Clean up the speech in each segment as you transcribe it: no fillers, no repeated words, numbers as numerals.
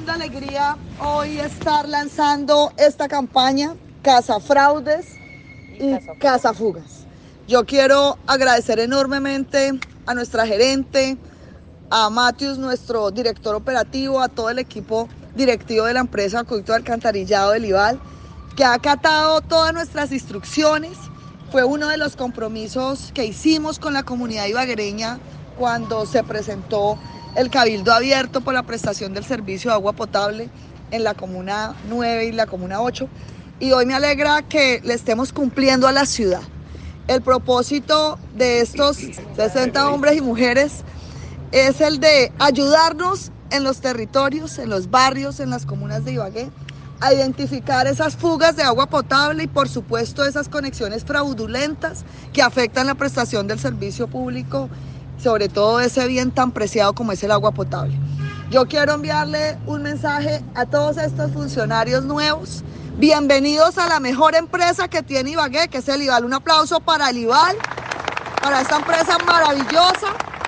profunda alegría hoy estar lanzando esta campaña Casa Fraudes y Casa Fugas. Yo quiero agradecer enormemente a nuestra gerente, a Matius, nuestro director operativo, a todo el equipo directivo de la empresa Acueducto de Alcantarillado del IVAL, que ha acatado todas nuestras instrucciones. Fue uno de los compromisos que hicimos con la comunidad ibaguereña cuando se presentó el cabildo abierto por la prestación del servicio de agua potable en la Comuna 9 y la Comuna 8. Y hoy me alegra que le estemos cumpliendo a la ciudad. El propósito de estos 60 hombres y mujeres es el de ayudarnos en los territorios, en los barrios, en las comunas de Ibagué, a identificar esas fugas de agua potable y por supuesto esas conexiones fraudulentas que afectan la prestación del servicio público, sobre todo ese bien tan preciado como es el agua potable. Yo quiero enviarle un mensaje a todos estos funcionarios nuevos. Bienvenidos a la mejor empresa que tiene Ibagué, que es el IVAL. Un aplauso para el IVAL, para esta empresa maravillosa,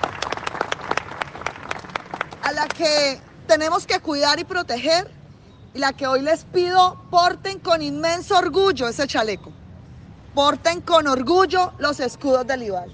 a la que tenemos que cuidar y proteger, y la que hoy les pido porten con inmenso orgullo ese chaleco, porten con orgullo los escudos del IVAL.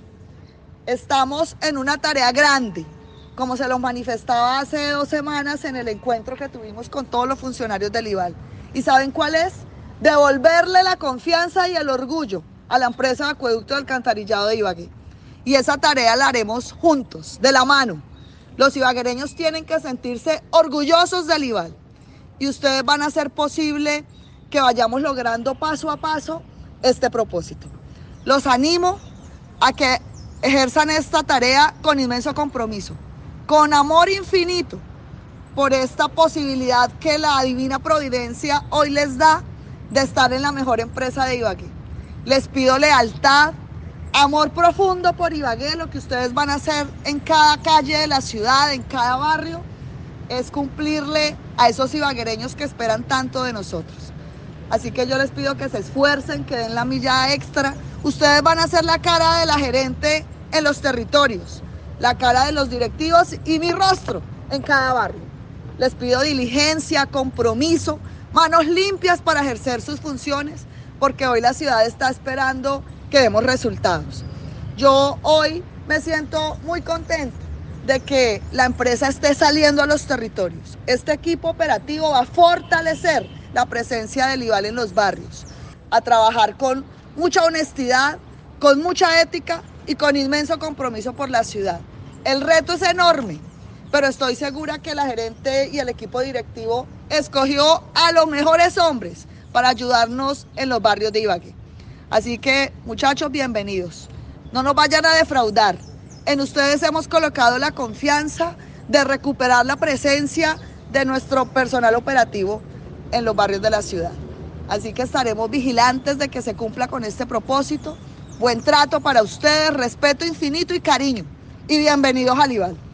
Estamos en una tarea grande, como se lo manifestaba hace 2 semanas en el encuentro que tuvimos con todos los funcionarios del IVAL. ¿Y saben cuál es? Devolverle la confianza y el orgullo a la empresa de Acueducto de Alcantarillado de Ibagué. Y esa tarea la haremos juntos, de la mano. Los ibaguereños tienen que sentirse orgullosos del IVAL. Y ustedes van a hacer posible que vayamos logrando paso a paso este propósito. Los animo a que ejerzan esta tarea con inmenso compromiso, con amor infinito por esta posibilidad que la divina providencia hoy les da de estar en la mejor empresa de Ibagué. Les pido lealtad, amor profundo por Ibagué. Lo que ustedes van a hacer en cada calle de la ciudad, en cada barrio, es cumplirle a esos ibaguereños que esperan tanto de nosotros. Así que yo les pido que se esfuercen, que den la milla extra. Ustedes van a ser la cara de la gerente en los territorios, la cara de los directivos y mi rostro en cada barrio. Les pido diligencia, compromiso, manos limpias para ejercer sus funciones, porque hoy la ciudad está esperando que demos resultados. Yo hoy me siento muy contenta de que la empresa esté saliendo a los territorios. Este equipo operativo va a fortalecer la presencia del IVAL en los barrios, a trabajar con mucha honestidad, con mucha ética y con inmenso compromiso por la ciudad. El reto es enorme, pero estoy segura que la gerente y el equipo directivo escogió a los mejores hombres para ayudarnos en los barrios de Ibagué. Así que, muchachos, bienvenidos. No nos vayan a defraudar. En ustedes hemos colocado la confianza de recuperar la presencia de nuestro personal operativo en los barrios de la ciudad. Así que estaremos vigilantes de que se cumpla con este propósito. Buen trato para ustedes, respeto infinito y cariño. Y bienvenidos al IVAL.